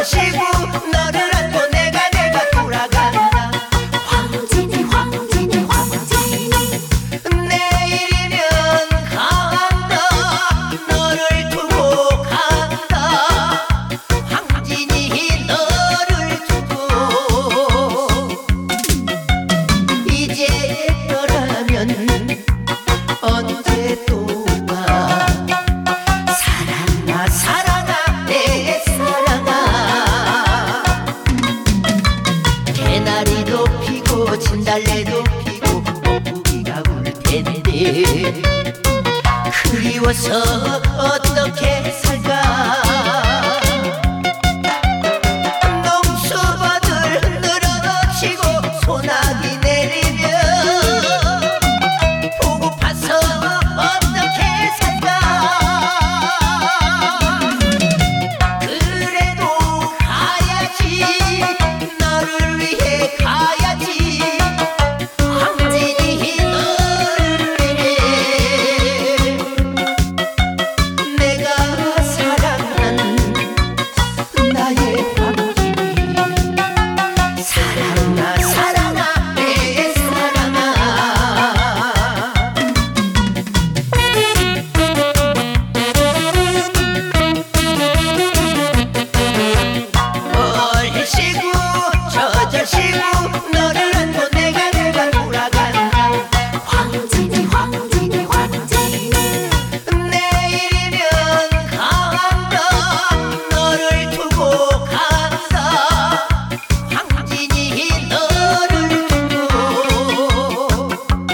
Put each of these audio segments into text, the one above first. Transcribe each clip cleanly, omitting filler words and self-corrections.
쉬고 너를 안고 내가 돌아간다. 황진이 황진이 황진이 내일이면 간다. 너를 두고 간다. 황진이 너를 두고 이제 떠나면 언제 또 와. 사랑아 사랑아 내 사랑아. 개나리도 피고 진달래도 피고 뻐꾸기가 울 텐데 그리워서 어떻게 살까. 농수버들 늘어지고 소나기 내리면 보고파서 어떻게 살까. 그래도 가야지. 너를 위해 가야지. 황진이 너를 위해. 내가 사랑한 나의 황진이. 사랑아 사랑아 내 사랑아. 얼씨구 젖어시고 너를 안고 내가 돌아간다. 황진이 황진이 황진이 내일이면 간다. 너를 두고 간다. 황진이 너를 두고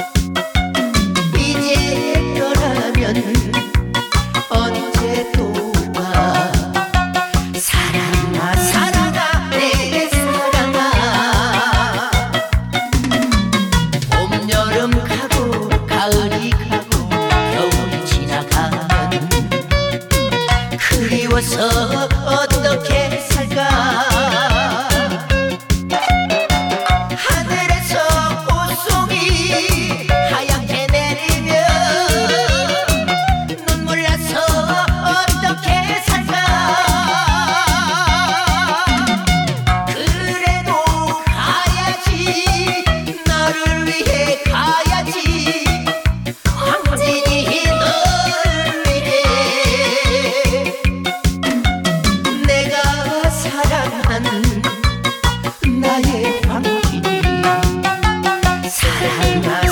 이제 떠나면 언제 또 와. 사랑아 사랑아 내 사랑아. 봄 여름 가고 가을이 가고 겨울이 지나가면 그리워서 어떻게 살까. 하늘에서 꽃송이 하얗게 내리면 눈물 나서 어떻게 살까. 그래도 가야지. 너를 위해 가야지. 황진이 너를 위해. 내가 사랑한 나의 황진이. 사랑아